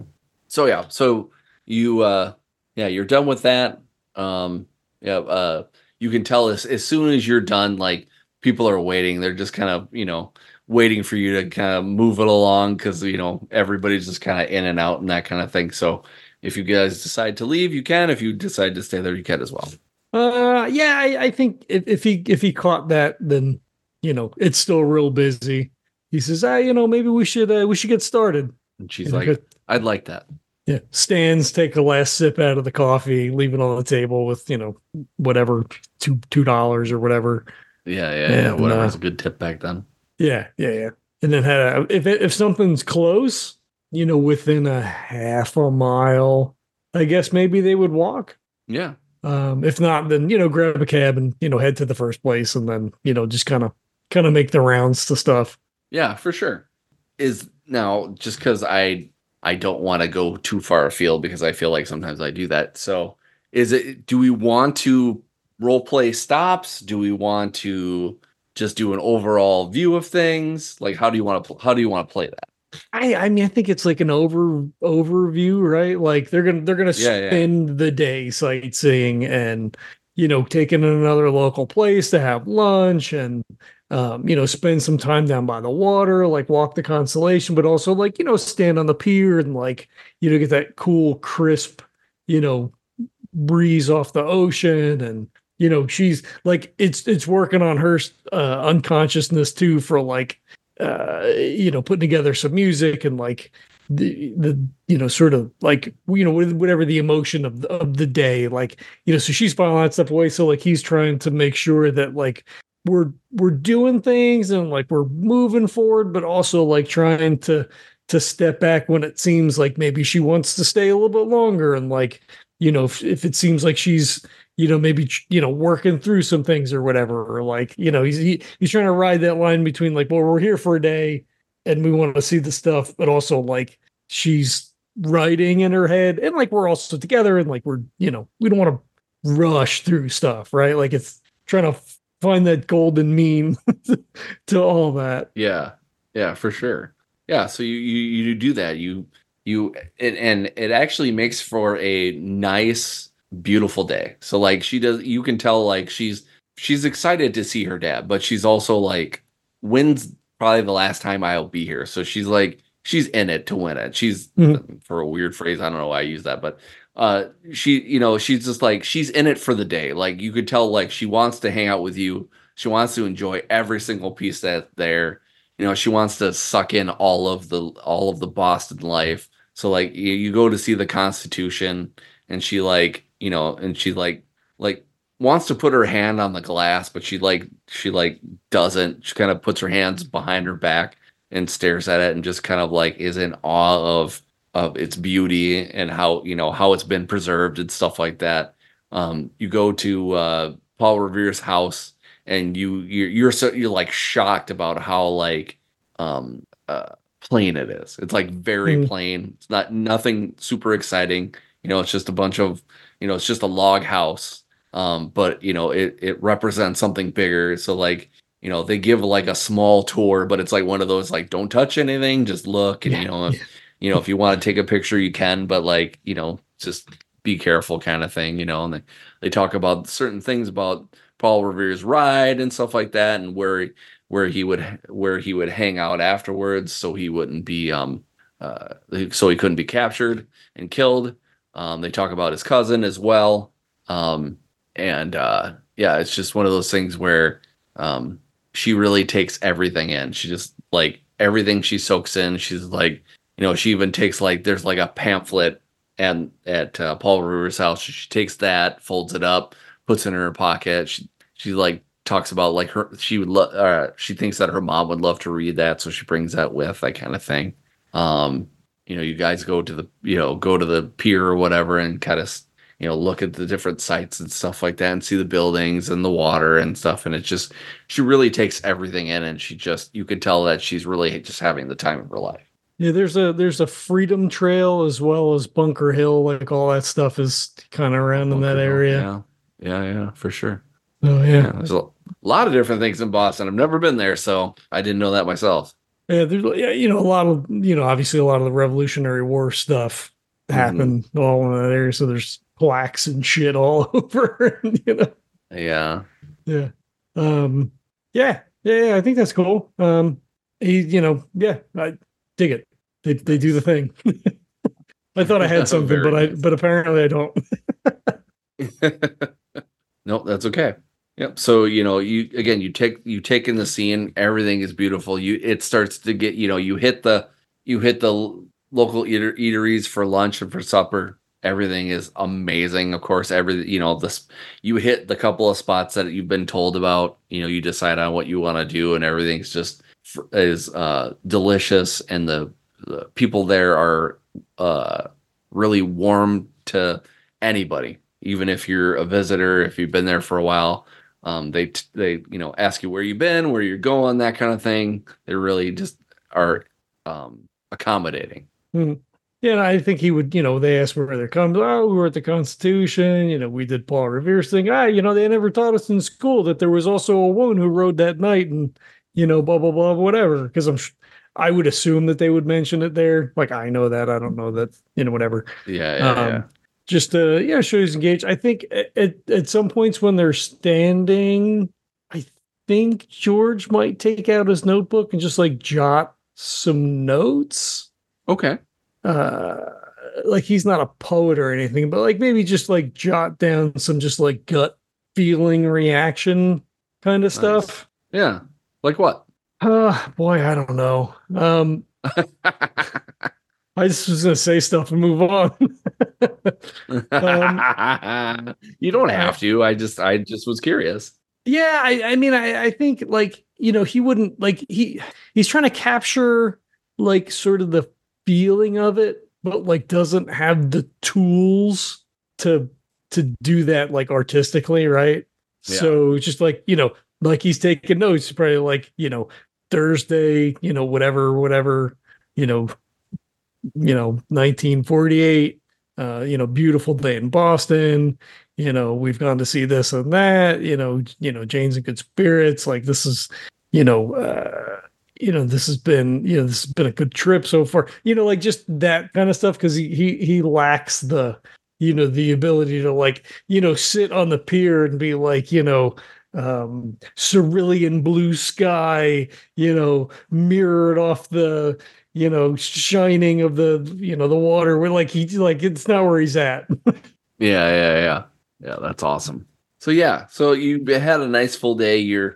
So you you're done with that. Yeah, you can tell as soon as you're done, like people are waiting. They're just kind of waiting for you to kind of move it along because everybody's just kind of in and out and that kind of thing. So if you guys decide to leave, you can. If you decide to stay there, you can as well. Yeah, I think if he caught that, then it's still real busy. He says, maybe we should get started. And she's like, I'd like that. Yeah, stands, take the last sip out of the coffee, leave it on the table with whatever $2 or whatever. Yeah. And, Whatever's a good tip back then. Yeah. And then if something's close, within a half a mile, I guess maybe they would walk. Yeah. If not, then grab a cab and head to the first place, and then just kind of make the rounds to stuff. Yeah, for sure. Is now just because I don't want to go too far afield because I feel like sometimes I do that. So do we want to role play stops? Do we want to just do an overall view of things? Like how do you want to play that? I mean, I think it's like an overview, right? Like they're gonna spend the day sightseeing and taking another local place to have lunch and spend some time down by the water, like walk the Constellation, but also like stand on the pier and like get that cool crisp breeze off the ocean. And she's like it's working on her unconsciousness too for like putting together some music and like the sort of like whatever the emotion of the day, like so she's filing that stuff away, so like he's trying to make sure that like we're doing things and like we're moving forward, but also like trying to step back when it seems like maybe she wants to stay a little bit longer, and like if it seems like she's maybe working through some things or whatever, or like he's trying to ride that line between like, well, we're here for a day and we want to see the stuff, but also like she's writing in her head and like we're also together and like we're we don't want to rush through stuff, right? Like it's trying to find that golden mean to all that. Yeah, for sure. Yeah, so you do that. And it actually makes for a nice, beautiful day. So like you can tell like she's excited to see her dad, but she's also like, when's probably the last time I'll be here? So she's like, she's in it to win it. She's for a weird phrase, I don't know why I use that, but she's just like, she's in it for the day. Like you could tell like she wants to hang out with you. She wants to enjoy every single piece that's there. She wants to suck in all of the Boston life. So like you go to see the Constitution and she like, and she like wants to put her hand on the glass, but she doesn't. She kind of puts her hands behind her back and stares at it and just kind of like is in awe of its beauty and how how it's been preserved and stuff like that. You go to Paul Revere's house and you're like shocked about how like plain it is. It's like very plain. It's nothing super exciting. It's just a bunch of it's just a log house. But it represents something bigger. So like they give like a small tour, but it's like one of those like don't touch anything, just look and if you want to take a picture you can, but like just be careful kind of thing. And they talk about certain things about Paul Revere's ride and stuff like that, and where he would hang out afterwards, so he wouldn't be so he couldn't be captured and killed. They talk about his cousin as well. And yeah, it's just one of those things where she really takes everything in. She just like everything she soaks in. She's like, she even takes like there's like a pamphlet and at Paul Revere house. She takes that, folds it up, puts it in her pocket. She like talks about like she thinks that her mom would love to read that, so she brings that with, that kind of thing. You guys go to the pier or whatever and kind of look at the different sites and stuff like that and see the buildings and the water and stuff. And it's just, she really takes everything in, and you can tell that she's really just having the time of her life. Yeah, there's a Freedom Trail as well as Bunker Hill. Like all that stuff is kind of around in that area. Yeah, for sure. Oh yeah. There's a lot of different things in Boston. I've never been there, so I didn't know that myself. Yeah, there's a lot of obviously a lot of the Revolutionary War stuff happened all in that area. So there's plaques and shit all over. Yeah. Yeah. Yeah. I think that's cool. I dig it. They do the thing. I thought I had something, but apparently I don't. Nope, that's okay. Yep. So you take in the scene. Everything is beautiful. It starts to get you hit the local eateries for lunch and for supper. Everything is amazing. Of course, you hit the couple of spots that you've been told about. You decide on what you want to do, and everything's just is delicious. And the people there are really warm to anybody, even if you're a visitor, if you've been there for a while. They ask you where you've been, where you're going, that kind of thing. They really just are accommodating. Mm-hmm. Yeah, and I think he would, they asked where they're coming. Oh, we were at the Constitution. We did Paul Revere's thing. They never taught us in school that there was also a woman who rode that night and, blah, blah, blah, whatever. Because I would assume that they would mention it there. Like, I know that. I don't know that, whatever. Yeah. Just to, show he's engaged. I think at some points when they're standing, I think George might take out his notebook and just like jot some notes. Okay. Like he's not a poet or anything, but like maybe just like jot down some just like gut feeling reaction kind of stuff. Yeah. Like what? Boy, I don't know. I just was gonna say stuff and move on. You don't have to. I just was curious. Yeah, I mean, I think like he wouldn't like he's trying to capture like sort of the feeling of it, but like doesn't have the tools to do that like artistically, right? Yeah. So just like like he's taking notes, probably like Thursday, whatever, 1948, beautiful day in Boston, we've gone to see this and that, Jane's in good spirits. Like this is, this has been a good trip so far, like just that kind of stuff. Cause he lacks the, the ability to like, sit on the pier and be like, cerulean blue sky, mirrored off the, shining of the, the water. We're like, it's not where he's at. Yeah. That's awesome. So you had a nice full day. You're,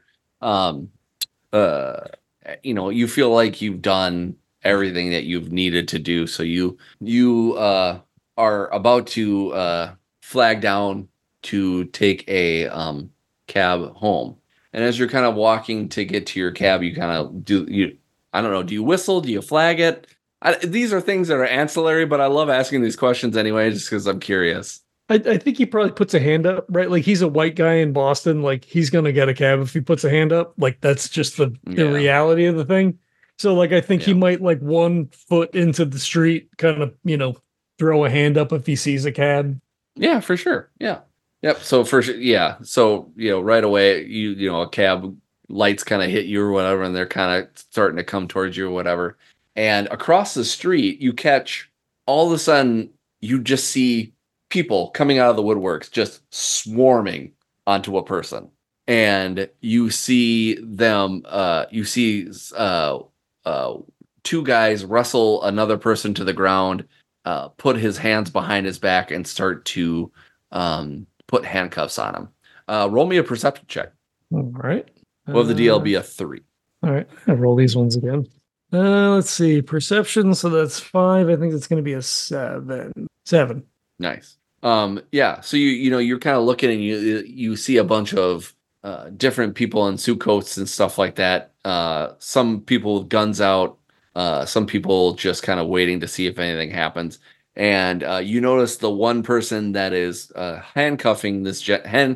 you feel like you've done everything that you've needed to do. So you are about to flag down to take a cab home. And as you're kind of walking to get to your cab, you kind of I don't know, do you whistle? Do you flag it? These are things that are ancillary, but I love asking these questions anyway, just because I'm curious. I think he probably puts a hand up, right? Like he's a white guy in Boston. Like he's going to get a cab if he puts a hand up. Like that's just the reality of the thing. So like, I think he might like 1 foot into the street, kind of, throw a hand up if he sees a cab. Yeah, for sure. Yeah. Yep. So So, right away, a cab lights kind of hit you or whatever, and they're kind of starting to come towards you or whatever. And across the street, you catch all of a sudden, you just see people coming out of the woodworks, just swarming onto a person. And you see them, two guys wrestle another person to the ground, put his hands behind his back, and start to put handcuffs on him. Roll me a perception check. All right. We'll have the DLB a 3. All right. I'll roll these ones again. Let's see. Perception. So that's 5. I think it's going to be a 7. 7. Nice. Yeah. So you're kind of looking and you see a bunch of different people in suit coats and stuff like that. Some people with guns out. Some people just kind of waiting to see if anything happens. And you notice the one person that is handcuffing this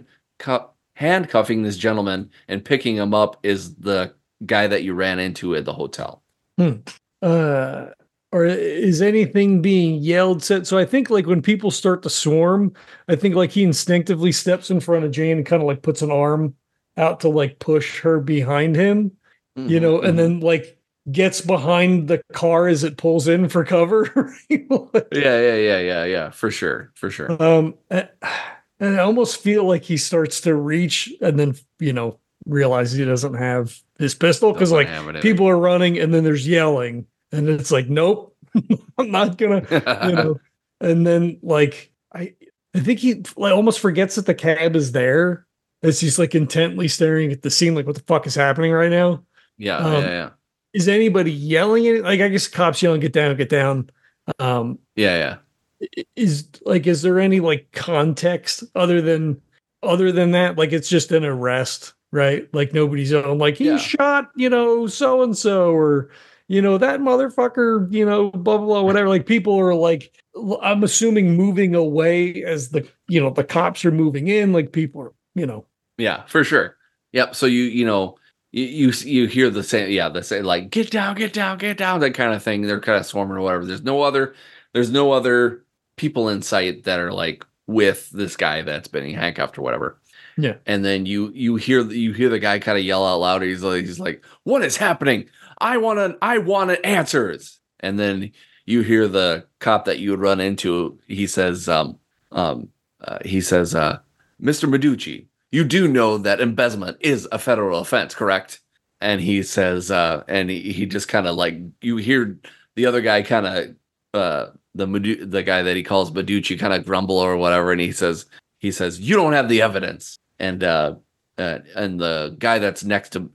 gentleman and picking him up is the guy that you ran into at the hotel. Or is anything being yelled? So I think like when people start to swarm, I think like he instinctively steps in front of Jane and kind of like puts an arm out to like push her behind him, and then like gets behind the car as it pulls in for cover. Yeah. For sure. And I almost feel like he starts to reach and then, realizes he doesn't have his pistol because like people are running and then there's yelling and it's like, nope, I'm not gonna, and then like, I think he like almost forgets that the cab is there as he's like intently staring at the scene. Like, what the fuck is happening right now? Yeah. Is anybody yelling at it? Like, I guess cops yelling, get down, get down. Yeah. Is there any like context other than that? Like, it's just an arrest, right? Like nobody's on like he shot, so and so, or that motherfucker, blah blah blah, whatever. Like people are like, I'm assuming moving away as the the cops are moving in. Like people are, Yeah, for sure. Yep. So you hear the same like get down, that kind of thing. They're kind of swarming or whatever. There's no other people in sight that are like with this guy that's been handcuffed or whatever. Yeah. And then you hear the guy kind of yell out loud. He's like, what is happening? I want answers. And then you hear the cop that you would run into. He says, Mr. Meducci, you do know that embezzlement is a federal offense, correct? And he says, and he just kind of like, you hear the other guy kind of, the guy that he calls Meducci kind of grumble or whatever. And he says, you don't have the evidence. And the guy that's next to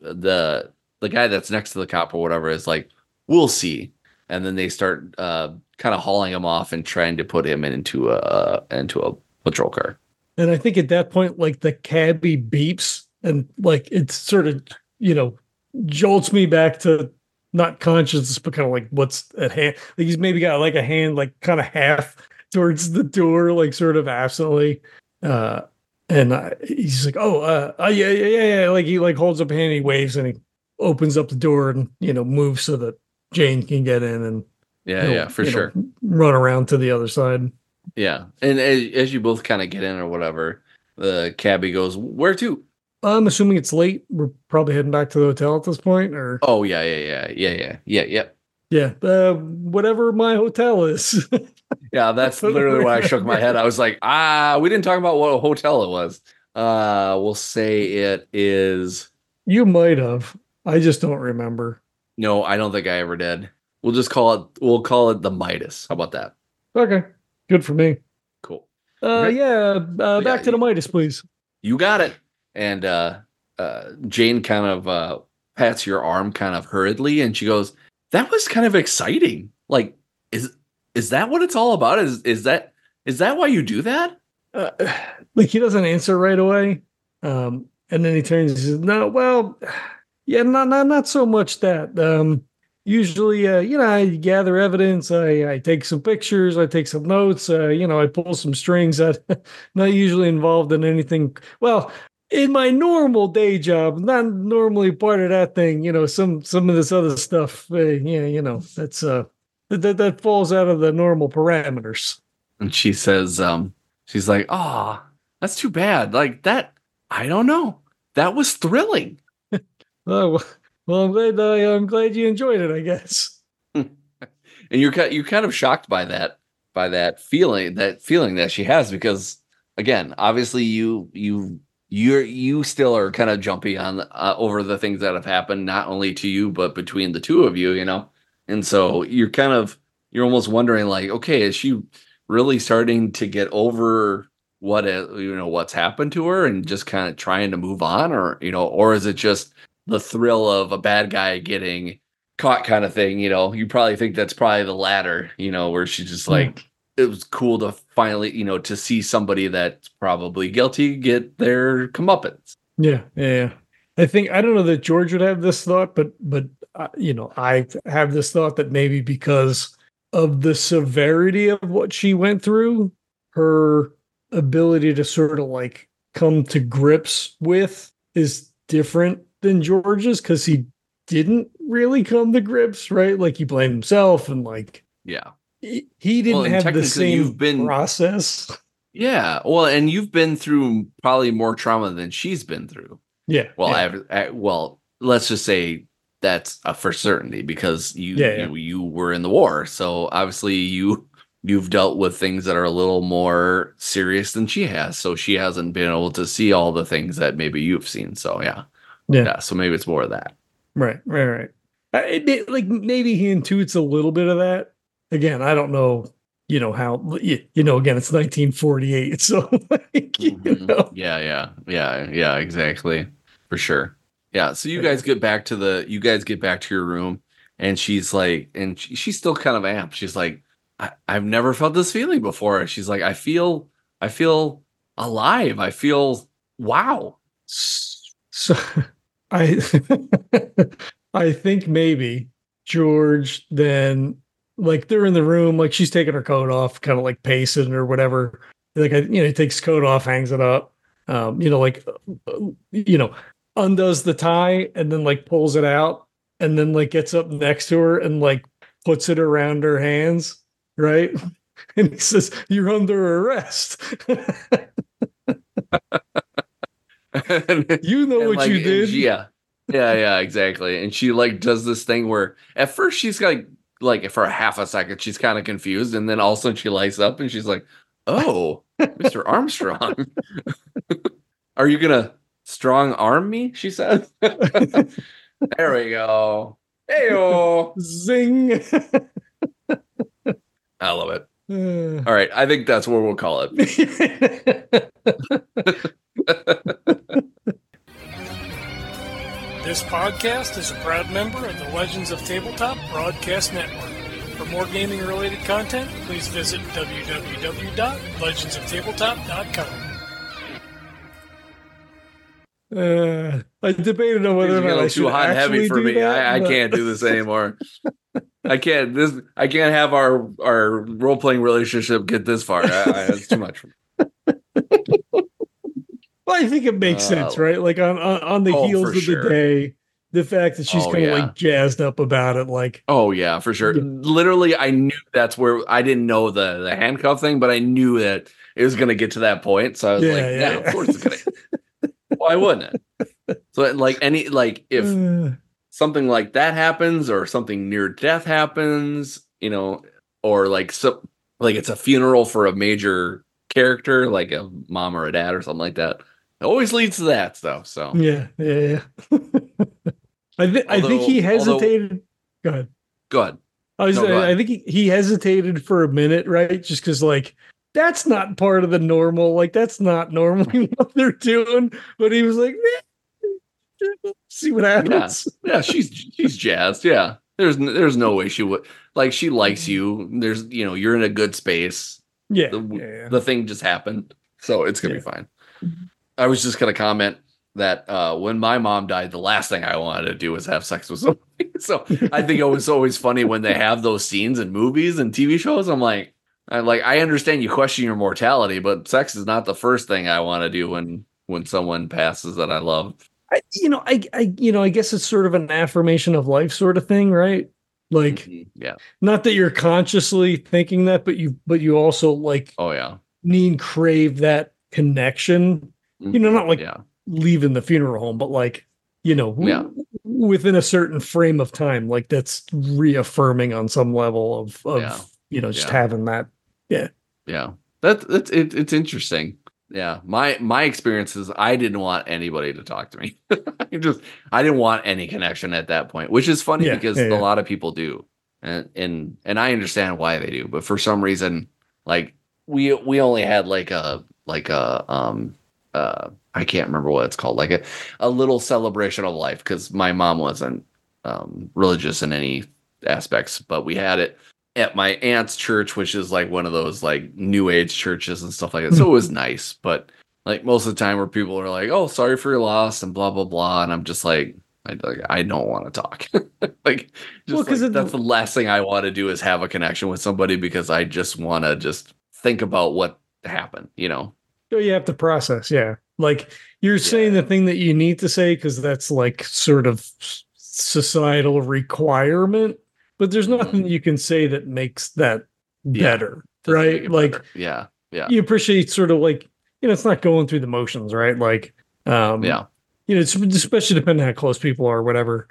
the cop or whatever is like, we'll see. And then they start kind of hauling him off and trying to put him into a patrol car. And I think at that point, like the cabbie beeps and like it sort of, jolts me back to not conscious, but kind of like what's at hand. Like he's maybe got like a hand, like kind of half towards the door, like sort of absently. And he's like, yeah. Like he like holds up a hand, he waves and he opens up the door and, moves so that Jane can get in and for sure. Run around to the other side. Yeah. And as you both kind of get in or whatever, the cabbie goes, where to? I'm assuming it's late. We're probably heading back to the hotel at this point, or? Oh, yeah. Whatever my hotel is. Yeah, that's literally why I shook my head. I was like, we didn't talk about what hotel it was. We'll say it is. You might have. I just don't remember. No, I don't think I ever did. We'll call it the Midas. How about that? Okay. Good for me. Cool. Back to the Midas, please. You got it. And Jane kind of pats your arm kind of hurriedly, and she goes, that was kind of exciting. Like, is that what it's all about? Is that why you do that? Like he doesn't answer right away. And then he turns and says, no, well, yeah, not so much that. Usually, I gather evidence. I take some pictures. I take some notes. I pull some strings. That not usually involved in anything. Well, in my normal day job, not normally part of that thing. Some of this other stuff. That's that falls out of the normal parameters. And she says, she's like, that's too bad. Like that. I don't know. That was thrilling. Oh. Well, I'm glad you enjoyed it, I guess. And you're kind of shocked by that feeling that she has, because again, obviously you still are kind of jumpy on over the things that have happened, not only to you but between the two of you. And so you're almost wondering like, okay, is she really starting to get over what's happened to her and just kind of trying to move on, or is it just the thrill of a bad guy getting caught kind of thing? You probably think that's probably the latter, where she's just like, it was cool to finally, to see somebody that's probably guilty get their comeuppance. Yeah. I don't know that George would have this thought, but I have this thought that maybe because of the severity of what she went through, her ability to sort of like come to grips with is different than George's, because he didn't really come to grips, right? Like he blamed himself and like Yeah. he didn't have the same process. Yeah. Well, and you've been through probably more trauma than she's been through. Yeah. Well, well, let's just say that's a for certainty because you were in the war. So obviously you've dealt with things that are a little more serious than she has. So she hasn't been able to see all the things that maybe you've seen. So yeah. So maybe it's more of that. Right. Like maybe he intuits a little bit of that. Again, I don't know, how, again, it's 1948. So like, Yeah, exactly. For sure. Yeah. So you guys get back to your room and she's like, and she's still kind of amped. She's like, I've never felt this feeling before. She's like, I feel alive. I feel, wow. So I think maybe George then, like they're in the room, like she's taking her coat off, kind of like pacing or whatever. Like, he takes his coat off, hangs it up, undoes the tie and then like pulls it out and then like gets up next to her and like puts it around her hands. Right. And he says, "You're under arrest." You know what you did. Yeah, exactly. And she like does this thing where at first she's like for a half a second she's kind of confused, and then all of a sudden she lights up and she's like, "Oh, Mr. Armstrong, are you gonna strong arm me?" She said. There we go. Hey-o. Zing. I love it. All right, I think that's what we'll call it. This podcast is a proud member of the Legends of Tabletop Broadcast Network. For more gaming-related content, please visit www.legendsoftabletop.com. I debated on whether or not I should too hot and heavy for me. I can't do this anymore. I can't have our role-playing relationship get this far. It's too much for me. Well, I think it makes sense, right? Like on the heels of the day, the fact that she's kind of like jazzed up about it, like, oh yeah, for sure. Literally, I knew that's where I didn't know the handcuff thing, but I knew that it was going to get to that point. So I was of course it's going to. Why wouldn't it? So if something like that happens, or something near death happens, or like it's a funeral for a major character, like a mom or a dad or something like that. It always leads to that stuff. So yeah. I think he hesitated. Go ahead. I think he hesitated for a minute, right? Just because, like, that's not part of the normal. Like, that's not normally what they're doing. But he was like, see what happens. Yeah, she's jazzed. Yeah, there's no way she would. Like, she likes you. There's you're in a good space. Yeah, the thing just happened, so it's gonna be fine. I was just gonna comment that when my mom died, the last thing I wanted to do was have sex with somebody. So I think it was always funny when they have those scenes in movies and TV shows. I understand you question your mortality, but sex is not the first thing I want to do when someone passes that I love. I guess it's sort of an affirmation of life sort of thing, right? Like, not that you're consciously thinking that, but you also like, crave that connection. Not like leaving the funeral home, but like, within a certain frame of time, like that's reaffirming on some level of just having that. Yeah. It's interesting. Yeah. My experience is I didn't want anybody to talk to me. I didn't want any connection at that point, which is funny because a lot of people do. And I understand why they do, but for some reason, like we only had like a I can't remember what it's called, like a little celebration of life, because my mom wasn't religious in any aspects, but we had it at my aunt's church, which is like one of those like new age churches and stuff like that. So it was nice, but like most of the time where people are like, "Oh, sorry for your loss," and blah blah blah, and I'm just like, I don't want to talk. Like, just like, that's the last thing I want to do is have a connection with somebody, because I just want to just think about what happened, you know? So you have to process, yeah. Like you're saying the thing that you need to say because that's like sort of societal requirement, but there's nothing you can say that makes that better, right? Like, better. Yeah. You appreciate sort of like, it's not going through the motions, right? Like, it's especially depending on how close people are or whatever.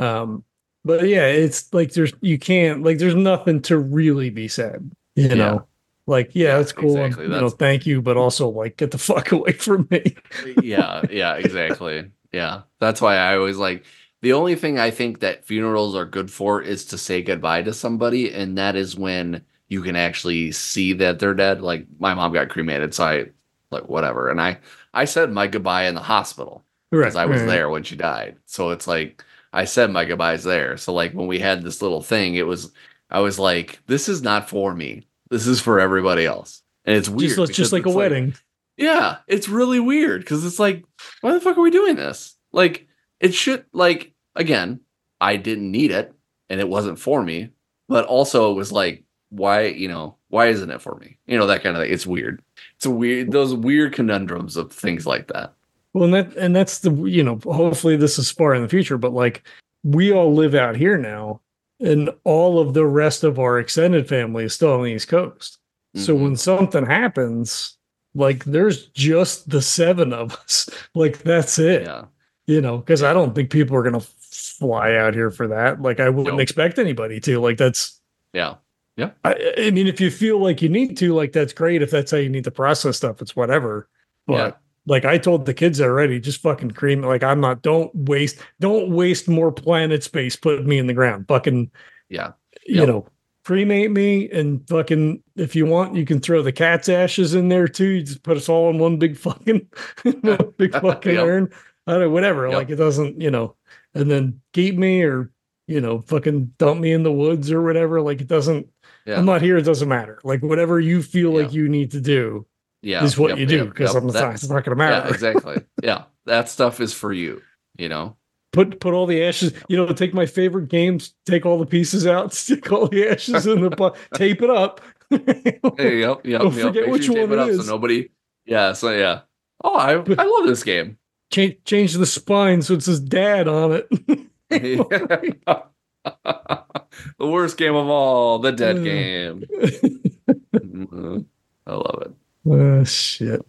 But yeah, it's like there's nothing to really be said, you know? Like, that's cool. Exactly. And, thank you, but also like get the fuck away from me. Yeah, exactly. Yeah. That's why I always like, the only thing I think that funerals are good for is to say goodbye to somebody, and that is when you can actually see that they're dead. Like my mom got cremated, so I like whatever. And I said my goodbye in the hospital because I was there when she died. So it's like I said my goodbyes there. So like when we had this little thing, I was like, this is not for me. This is for everybody else. And it's weird. Just like a wedding. Yeah, it's really weird because it's like, why the fuck are we doing this? Like, it should, like, again, I didn't need it and it wasn't for me, but also it was like, why isn't it for me? That kind of thing. It's weird. Those weird conundrums of things like that. Well, and that's the, hopefully this is far in the future, but like we all live out here now, and all of the rest of our extended family is still on the East Coast. Mm-hmm. So when something happens, like there's just the 7 of us. Like that's it. Yeah. Because I don't think people are going to fly out here for that. Like I wouldn't expect anybody to. Like that's. Yeah. Yeah. I mean, if you feel like you need to, like that's great. If that's how you need to process stuff, it's whatever. But like I told the kids already, just fucking cream. Like I'm not. Don't waste more planet space putting me in the ground. Fucking cremate me, and fucking if you want, you can throw the cat's ashes in there too. You just put us all in one big fucking urn. I don't know, whatever. Like it doesn't, and then keep me or fucking dump me in the woods or whatever. Like it doesn't. Yeah. I'm not here. It doesn't matter. Like whatever you feel like you need to do. Is what you do, because it's not going to matter. Yeah, exactly. Yeah, that stuff is for you. Put all the ashes. Take my favorite games. Take all the pieces out. Stick all the ashes in the pot. Tape it up. Don't forget which one it is. So nobody. Yeah. So yeah. Oh, I love this game. Change the spine so it says "Dad" on it. The worst game of all, the dead game. I love it. Shit.